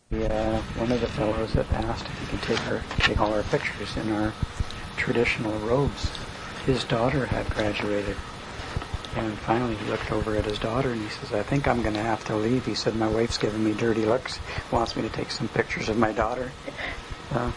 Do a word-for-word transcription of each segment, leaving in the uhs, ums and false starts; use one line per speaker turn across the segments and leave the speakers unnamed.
Uh, one of the fellows that asked if he could take our take all our pictures in our traditional robes. His daughter had graduated, and finally he looked over at his daughter and he says, "I think I'm going to have to leave." He said, "My wife's giving me dirty looks, wants me to take some pictures of my daughter." Uh,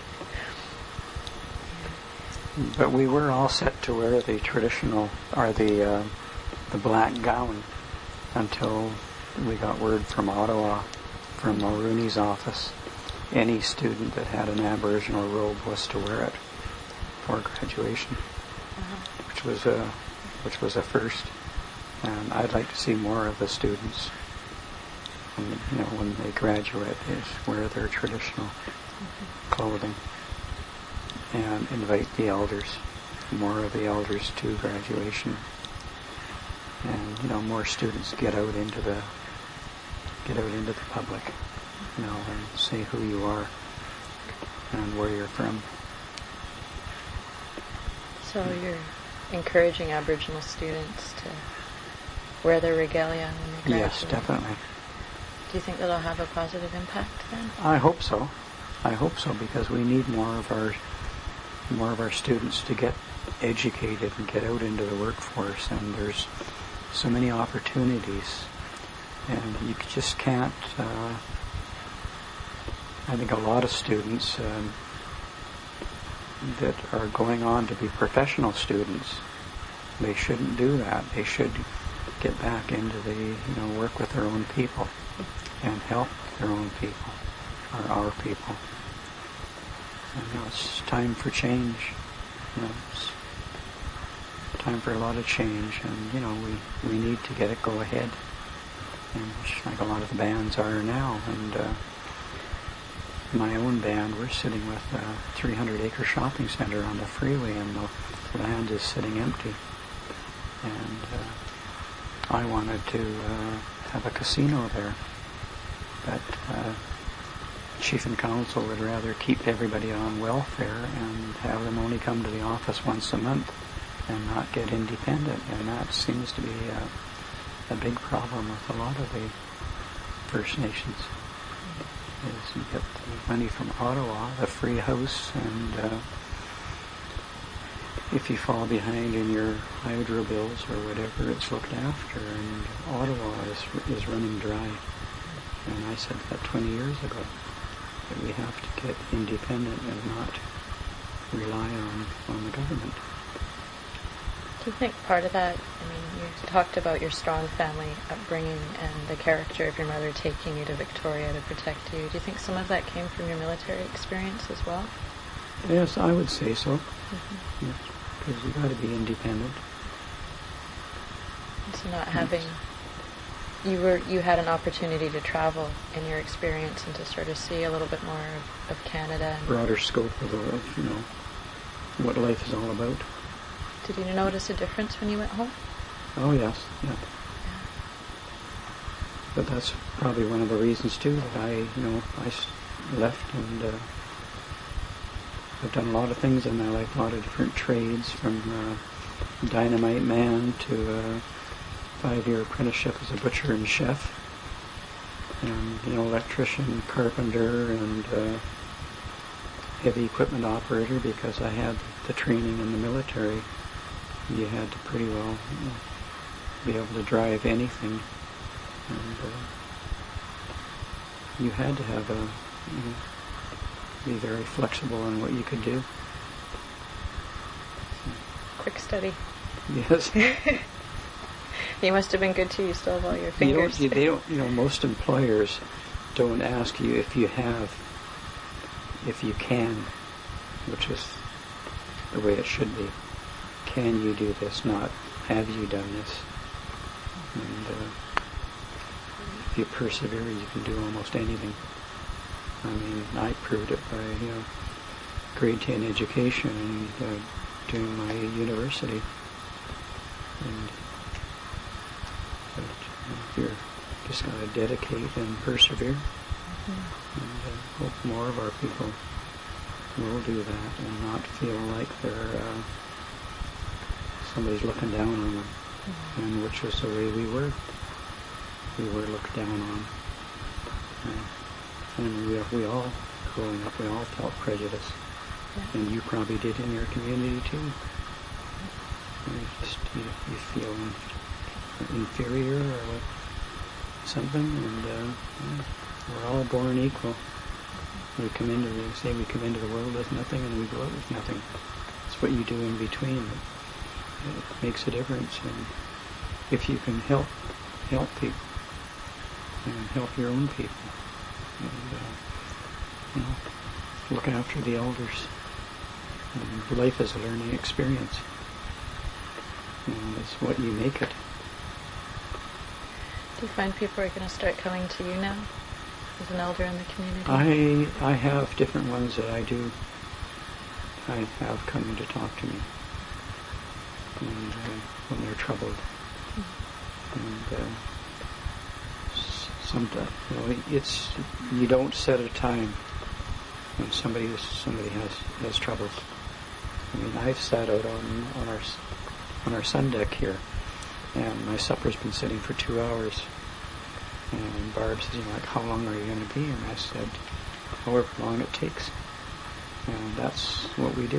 but we were all set to wear the traditional, or the uh, the black gown, until we got word from Ottawa, from Mulrooney's office. Any student that had an Aboriginal robe was to wear it for graduation, uh-huh. which was a which was a first. And I'd like to see more of the students, when, you know, when they graduate, is wear their traditional mm-hmm. clothing, and invite the elders, more of the elders to graduation, and you know, more students get out into the get out into the public, you know, and say who you are and where you're from.
So you're encouraging Aboriginal students to wear their regalia when they graduate?
Yes, definitely.
Do you think that'll have a positive impact then?
I hope so. I hope so, because we need more of our more of our students to get educated and get out into the workforce, and there's so many opportunities, and you just can't. Uh, I think a lot of students um, that are going on to be professional students, they shouldn't do that. They should get back into the, you know, work with their own people and help their own people, or our people. And, you know, it's time for change. You know, it's time for a lot of change, and you know, we, we need to get it go ahead, and which like a lot of the bands are now. And uh, my own band, we're sitting with a three hundred acre shopping center on the freeway, and the land is sitting empty. And uh, I wanted to uh, have a casino there, but uh, Chief and Council would rather keep everybody on welfare and have them only come to the office once a month and not get independent. And that seems to be a, a big problem with a lot of the First Nations. Is you get the money from Ottawa, the free house, and uh, if you fall behind in your hydro bills or whatever, it's looked after, and Ottawa is is running dry. And I said that twenty years ago, that we have to get independent and not rely on, on the government.
Do you think part of that, I mean, you talked about your strong family upbringing and the character of your mother taking you to Victoria to protect you. Do you think some of that came from your military experience as well?
Yes, I would say so. Mm-hmm. Yes, because you've got to be independent.
And so not having, you were you had an opportunity to travel in your experience and to sort of see a little bit more of, of Canada. And
broader scope of, the, you know, what life is all about.
Did you notice a difference when you went home?
Oh, yes, yeah. yeah. But that's probably one of the reasons, too, that I, you know, I left, and uh, I've done a lot of things in my life, a lot of different trades, from uh, dynamite man to a uh, five-year apprenticeship as a butcher and chef, and, you know, electrician, carpenter, and uh, heavy equipment operator, because I had the training in the military. You had to pretty well, you know, be able to drive anything, and uh, you had to have a, you know, be very flexible in what you could do.
Quick study.
Yes.
You must have been good too. You still have all your fingers.
You don't, you, they don't, you know, most employers don't ask you if you have, if you can, which is the way it should be. Can you do this? Not have you done this? And uh, if you persevere, you can do almost anything. I mean, I proved it by, you know, grade ten education and uh, doing my university. And but, you know, you're just got to dedicate and persevere. Mm-hmm. And uh, hope more of our people will do that and not feel like they're uh, somebody's looking down on them, mm-hmm. and which is the way we were. We were looked down on. Uh, And we, we all, growing up, we all felt prejudice. Yeah. And you probably did in your community too. You just you, you feel inferior or something, and uh, yeah, we're all born equal. We come into the say we come into the world with nothing, and we go out with nothing. It's what you do in between that it makes a difference. And if you can help help people and help your own people, and uh, you know, look after the elders. And life is a learning experience. And it's what you make it.
Do you find people are going to start coming to you now as an elder in the community?
I I have different ones that I do. I have coming to talk to me, and uh, when they're troubled, mm-hmm. and uh, sometimes you know it's you don't set a time when somebody is, somebody has has troubles. I mean, I've sat out on on our on our sun deck here. And my supper's been sitting for two hours. And Barb says, you know, like, how long are you going to be? And I said, however long it takes. And that's what we do.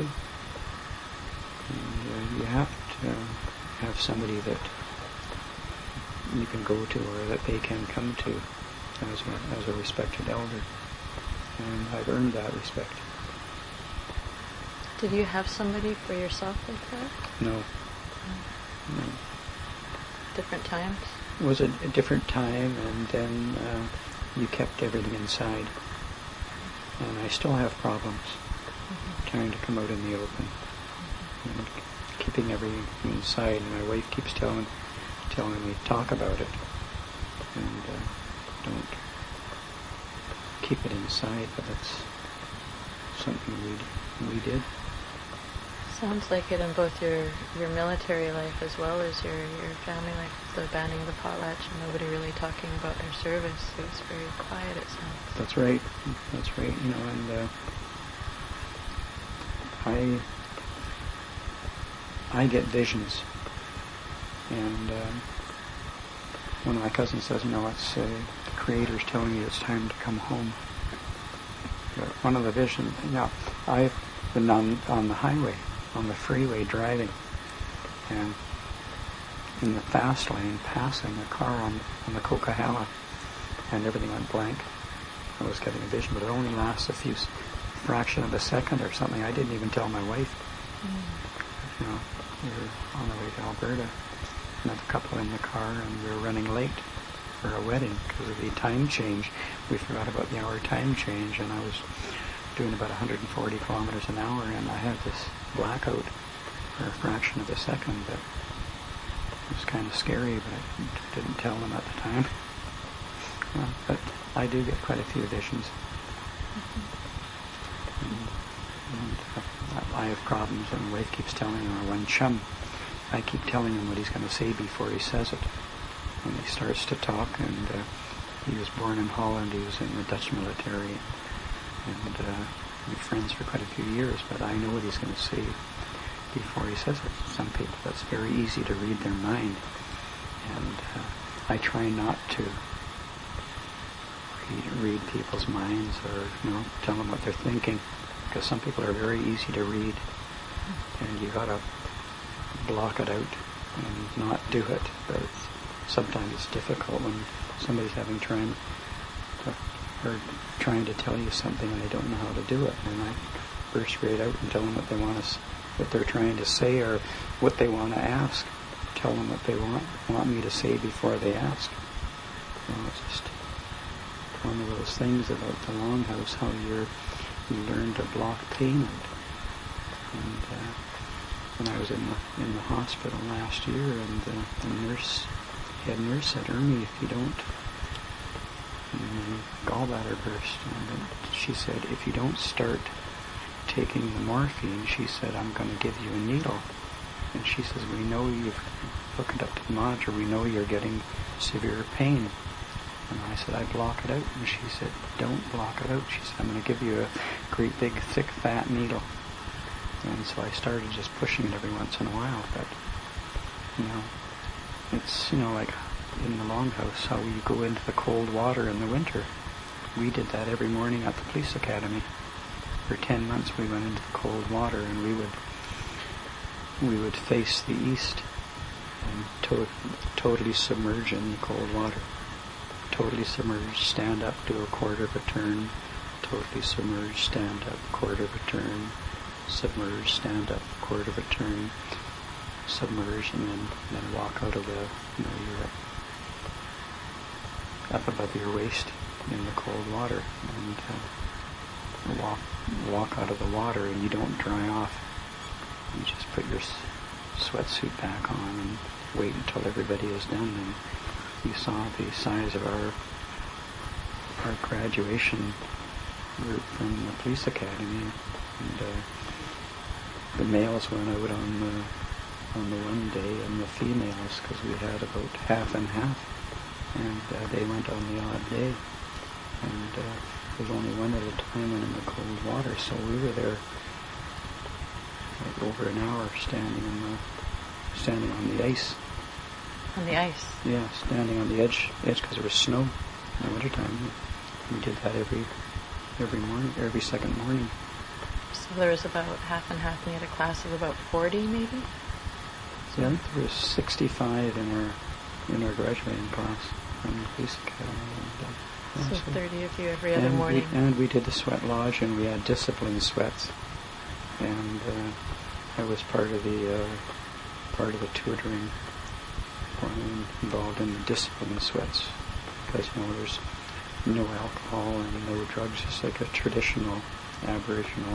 And uh, you have to have somebody that you can go to or that they can come to as a, as a respected elder. And I've earned that respect.
Did you have somebody for yourself like that?
No.
No.
No.
Different times?
It was a, a different time, and then uh, you kept everything inside. And I still have problems mm-hmm. trying to come out in the open. Mm-hmm. And keeping everything inside. And my wife keeps telling telling me, talk about it. And uh, don't keep it inside, but it's something we, we did.
Sounds like it in both your, your military life as well as your, your family life, the banning of the potlatch and nobody really talking about their service. It was very quiet, it sounds.
That's right. That's right. You know, and uh, I I get visions. And uh, one of my cousins says, no, it's uh, the Creator's telling you it's time to come home. But one of the visions, now, I've been on, on the highway, on the freeway driving, and in the fast lane passing a car on, on the Coquihalla, and everything went blank. I was getting a vision, but it only lasts a few fraction of a second or something. I didn't even tell my wife. Mm. You know, we were on the way to Alberta, another couple in the car, and we were running late for a wedding because of the time change. We forgot about the hour time change, and I was doing about one hundred forty kilometers an hour, and I had this blackout for a fraction of a second that was kind of scary, but I didn't tell them at the time. Well, but I do get quite a few visions. Mm-hmm. And, and I have problems, and my wife keeps telling me, or one chum, I keep telling him what he's going to say before he says it. And he starts to talk, and uh, he was born in Holland, he was in the Dutch military, and uh, we've been friends for quite a few years, but I know what he's going to say before he says it. Some people, that's very easy to read their mind, and uh, I try not to read, read people's minds or, you know, tell them what they're thinking, because some people are very easy to read, and you got to block it out and not do it. But it's, sometimes it's difficult when somebody's having trying to, or trying to tell you something and they don't know how to do it, and I burst right out and tell them what they want to, what they're trying to say or what they want to ask. Tell them what they want want me to say before they ask. You know, it's just one of those things about the Longhouse, how you're you learn to block payment. And uh, when I was in the in the hospital last year, and the, the nurse, head nurse said, Ernie, if you don't, um, gallbladder burst, and she said, if you don't start taking the morphine, she said, I'm going to give you a needle. And she says, we know you've hooked up to the monitor, we know you're getting severe pain. And I said, I block it out. And she said, don't block it out. She said, I'm going to give you a great big thick fat needle. And so I started just pushing it every once in a while. But, you know, it's, you know, like in the Longhouse, how you go into the cold water in the winter. we did that every morning at the police academy. For ten months we went into the cold water, and we would we would face the east and to- totally submerge in the cold water. Totally submerge, stand up, do a quarter of a turn, totally submerge, stand up, quarter of a turn, submerge, stand up, quarter of a turn, submerge, and then, then walk out of the, you know, you're up above your waist in the cold water, and uh, walk walk out of the water, and you don't dry off. You just put your s- sweatsuit back on and wait until everybody is done. And you saw the size of our our graduation group from the police academy, and uh, the males went out on the on the one day, and the females, because we had about half and half, and uh, they went on the odd day, and uh, there was only one at a time and in the cold water, so we were there like over an hour standing on the standing on the ice.
On the ice?
Yeah, standing on the edge, edge because there was snow in the wintertime. We did that every every morning, every second morning.
So there was about half and half, and you had a class of about forty, maybe?
So I think there was sixty-five in our in our graduating class from the police academy. And, uh, yeah,
So
so
thirty of you every other
and
morning.
We, and we did the sweat lodge, and we had discipline sweats, and uh, I was part of the uh, part of the tutoring um, involved in the discipline sweats, because you know there's no alcohol and no drugs, just like a traditional Aboriginal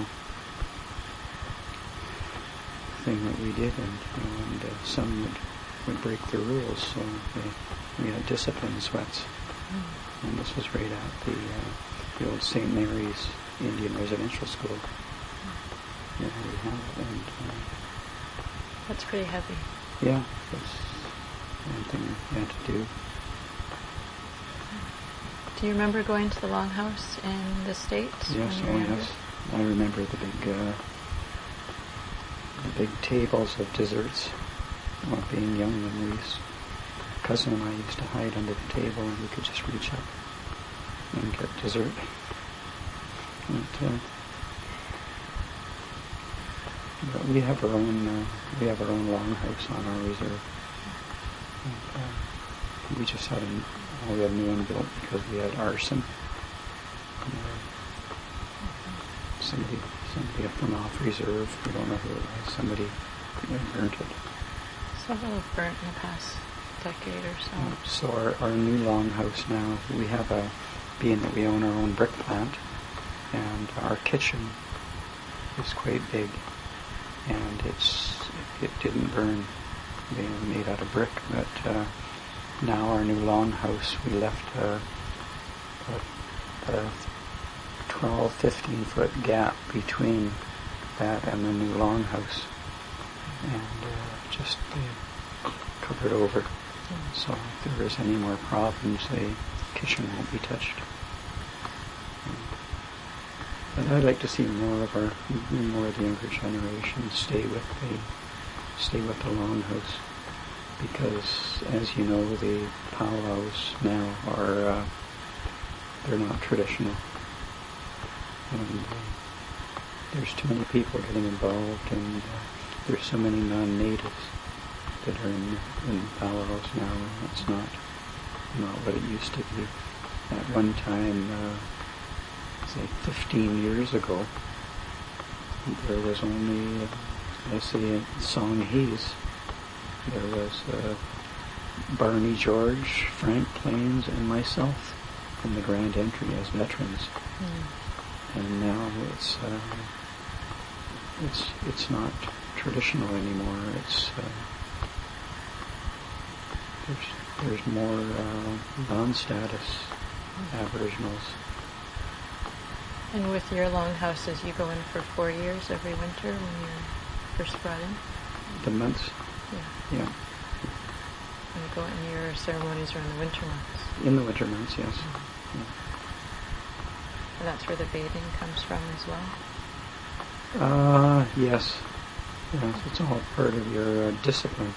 thing that we did, and, you know, and uh, some would, would break the rules, so they, we had discipline sweats. Mm. And this was right at the uh, the old Saint Mary's Indian Residential School. Mm. Yeah, we have it, and uh,
that's pretty heavy.
Yeah, that's one thing we had to do.
Do you remember going to the Longhouse in the States?
Yes,
when you
oh
were younger?
yes. I remember the big, uh, the big tables of desserts. Well, being young, and we used, cousin and I used to hide under the table, and we could just reach up and get dessert. But, uh, but we have our own, uh, we have our own longhouse on our reserve. And, uh, we just had a, well, we had a new one built because we had arson. And, uh, somebody, somebody up from off reserve, we don't know who it was, somebody uh, burnt it.
Several have burnt in the past decade or so.
Uh, so our, our new longhouse now, we have a, being that we own our own brick plant, and our kitchen is quite big, and it's it didn't burn, being made out of brick, but uh, now our new longhouse, we left a, a, a twelve, fifteen foot gap between that and the new longhouse, and uh, just uh, covered over. Mm. So if there is any more problems, the kitchen won't be touched. But I'd like to see more of our, more of the younger generation stay with the, stay with the longhouse, because as you know, the powwows now are, uh, they're not traditional, and uh, there's too many people getting involved, and uh, there's so many non-natives that are in, in powwows now, and it's not, not what it used to be. At one time, uh, say fifteen years ago, there was only, uh, I say, Songhees. There was uh, Barney George, Frank Plains, and myself in the grand entry as veterans. Mm. And now it's uh, it's it's not traditional anymore. It's uh, there's there's more uh, non-status mm. Aboriginals.
And with your longhouses, you go in for four years every winter when you're first brought in?
The months?
Yeah.
Yeah.
And you go in your ceremonies are in the winter months?
In the winter months, yes. Mm-hmm. Yeah.
And that's where the bathing comes from as well?
Uh, yes. Yes, it's all part of your uh, discipline.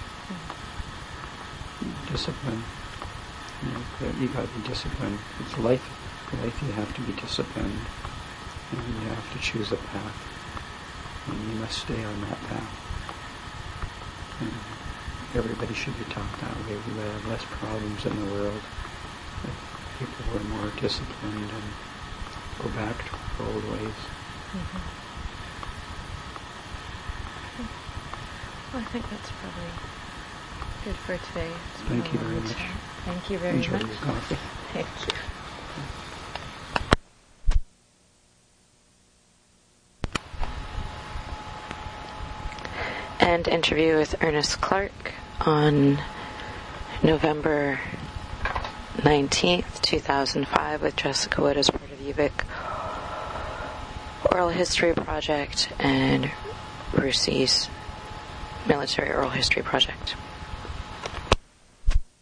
Mm-hmm. Discipline. You know, you got to be disciplined. It's life. life you have to be disciplined, and you have to choose a path, and you must stay on that path. And everybody should be taught that way. We would have less problems in the world if people were more disciplined and go back to our old ways.
Mm-hmm. Well, I think that's probably good for today. It's
Thank you
been a
very
long
much.
time. Thank you very
Enjoy
much.
your coffee.
Thank you. And interview with Ernest Clark on November nineteenth, two thousand five with Jessica Wood as part of U V I C Oral History Project and Rusi's Military Oral History Project.